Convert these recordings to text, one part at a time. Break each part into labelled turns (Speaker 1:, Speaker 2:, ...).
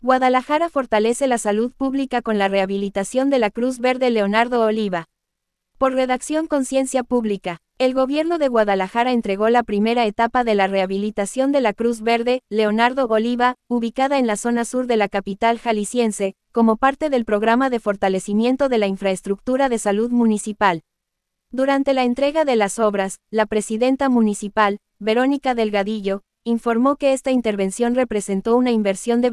Speaker 1: Guadalajara fortalece la salud pública con la rehabilitación de la Cruz Verde Leonardo Oliva. Por redacción Conciencia Pública, el gobierno de Guadalajara entregó la primera etapa de la rehabilitación de la Cruz Verde Leonardo Oliva, ubicada en la zona sur de la capital jalisciense, como parte del programa de fortalecimiento de la infraestructura de salud municipal. Durante la entrega de las obras, la presidenta municipal, Verónica Delgadillo, informó que esta intervención representó una inversión de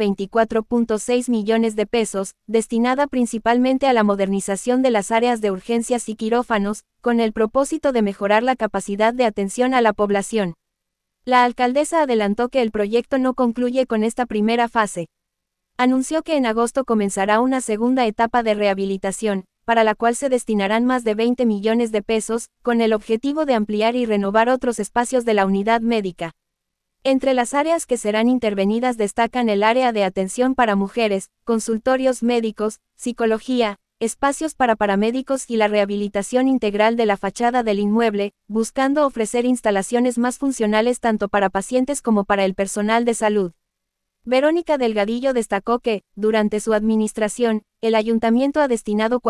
Speaker 1: 24.6 millones de pesos, destinada principalmente a la modernización de las áreas de urgencias y quirófanos, con el propósito de mejorar la capacidad de atención a la población. La alcaldesa adelantó que el proyecto no concluye con esta primera fase. Anunció que en agosto comenzará una segunda etapa de rehabilitación, para la cual se destinarán más de 20 millones de pesos, con el objetivo de ampliar y renovar otros espacios de la unidad médica. Entre las áreas que serán intervenidas destacan el área de atención para mujeres, consultorios médicos, psicología, espacios para paramédicos y la rehabilitación integral de la fachada del inmueble, buscando ofrecer instalaciones más funcionales tanto para pacientes como para el personal de salud. Verónica Delgadillo destacó que, durante su administración, el ayuntamiento ha destinado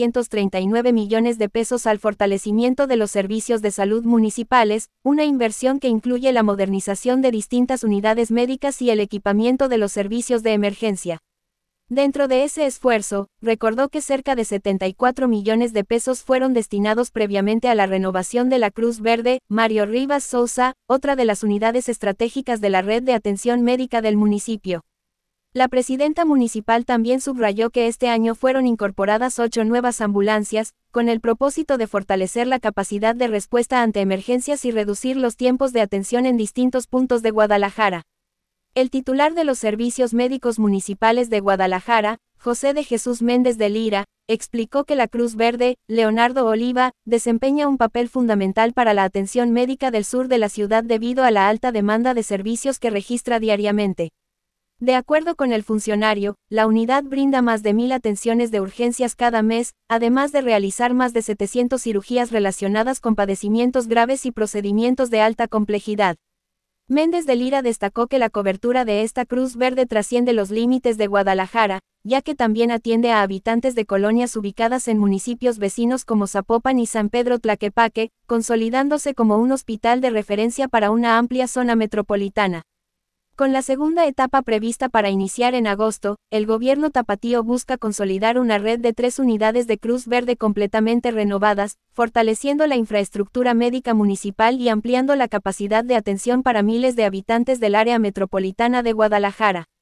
Speaker 1: 439 millones de pesos al fortalecimiento de los servicios de salud municipales, una inversión que incluye la modernización de distintas unidades médicas y el equipamiento de los servicios de emergencia. Dentro de ese esfuerzo, recordó que cerca de 74 millones de pesos fueron destinados previamente a la renovación de la Cruz Verde Mario Rivas Sousa, otra de las unidades estratégicas de la red de atención médica del municipio. La presidenta municipal también subrayó que este año fueron incorporadas 8 nuevas ambulancias, con el propósito de fortalecer la capacidad de respuesta ante emergencias y reducir los tiempos de atención en distintos puntos de Guadalajara. El titular de los Servicios Médicos Municipales de Guadalajara, José de Jesús Méndez de Lira, explicó que la Cruz Verde, Leonardo Oliva, desempeña un papel fundamental para la atención médica del sur de la ciudad debido a la alta demanda de servicios que registra diariamente. De acuerdo con el funcionario, la unidad brinda más de 1,000 atenciones de urgencias cada mes, además de realizar más de 700 cirugías relacionadas con padecimientos graves y procedimientos de alta complejidad. Méndez de Lira destacó que la cobertura de esta Cruz Verde trasciende los límites de Guadalajara, ya que también atiende a habitantes de colonias ubicadas en municipios vecinos como Zapopan y San Pedro Tlaquepaque, consolidándose como un hospital de referencia para una amplia zona metropolitana. Con la segunda etapa prevista para iniciar en agosto, el gobierno tapatío busca consolidar una red de 3 unidades de Cruz Verde completamente renovadas, fortaleciendo la infraestructura médica municipal y ampliando la capacidad de atención para miles de habitantes del área metropolitana de Guadalajara.